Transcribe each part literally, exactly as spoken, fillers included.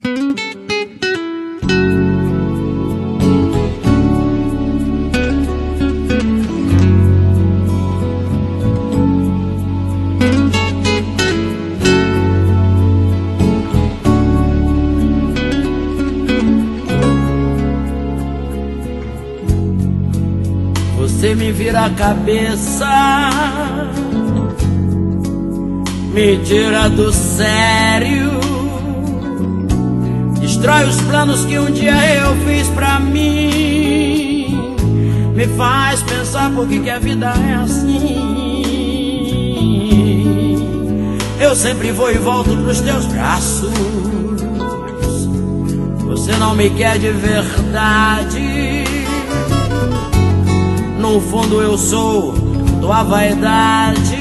Você me vira a cabeça, me tira do sério, destrói os planos que um dia eu fiz pra mim, me faz pensar por que que a vida é assim. Eu sempre vou e volto pros teus braços, você não me quer de verdade. No fundo eu sou tua vaidade,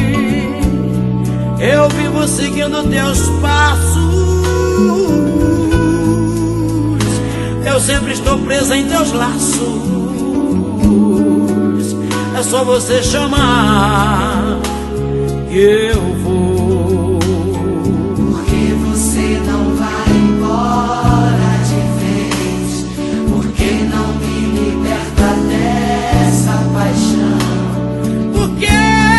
eu vivo seguindo teus passos, eu sempre estou presa em teus laços. É só você chamar que eu vou. Porque você não vai embora de vez, porque não me liberta dessa paixão. Por quê?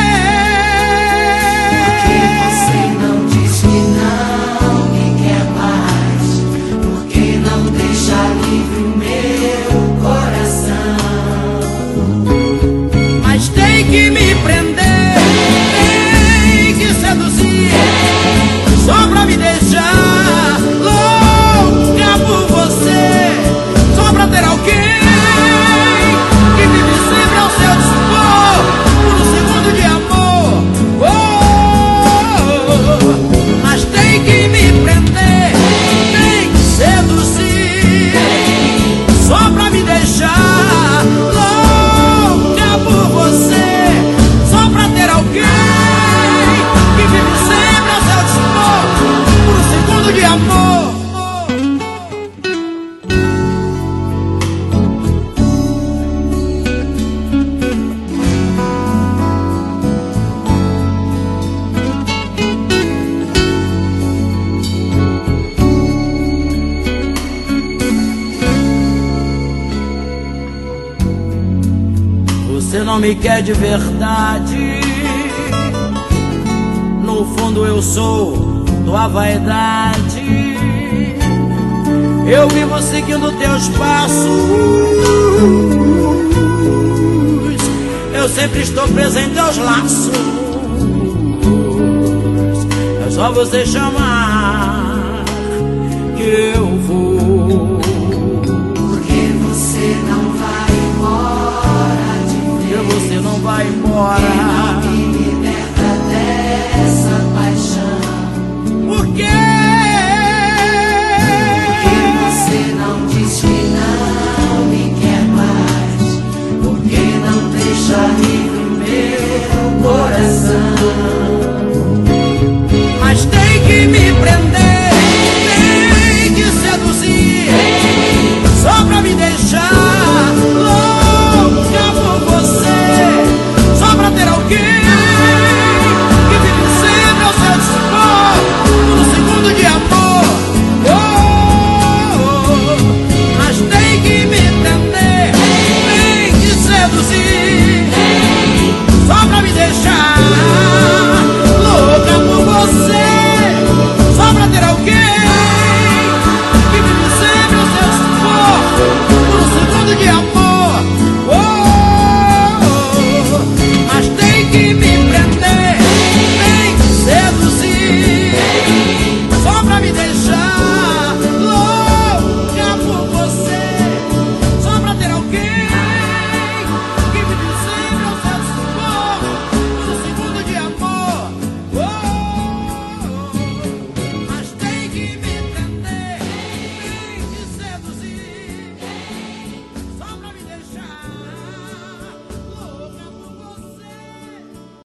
Porque você não diz que não me quer mais, porque não deixa livre o meu coração. Mas tem que me prender, tem que seduzir, só pra me deixar louca por você, só pra ter alguém que vive sempre ao seu dispor, por um segundo de amor. Oh, mas tem que me prender, tem que seduzir, só pra me deixar louca por você, só pra ter alguém que vive sempre ao seu dispor, por um segundo de amor. Você não me quer de verdade, no fundo eu sou tua vaidade, eu vivo seguindo teus passos, eu sempre estou presa em teus laços. É só você chamar